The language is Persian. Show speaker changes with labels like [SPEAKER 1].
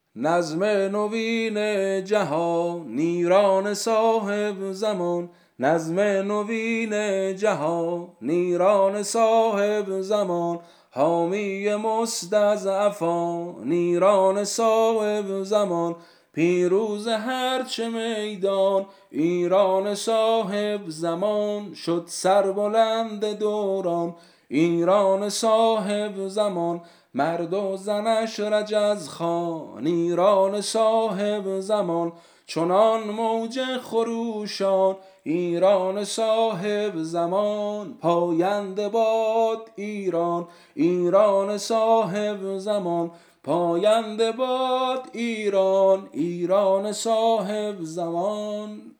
[SPEAKER 1] نظم نوین جهان ایران صاحب زمان، نظم نوین جهان ایران صاحب زمان، حامی مستضعفان ایران صاحب زمان، پیروز هرچه میدان ایران صاحب زمان، شد سربلند دوران ایران صاحب زمان، مرد و زنش رجزخوان ایران صاحب زمان، چنان موج خروشان ایران صاحب زمان، پاینده باد ایران ایران صاحب زمان، پاینده باد ایران ایران صاحب زمان.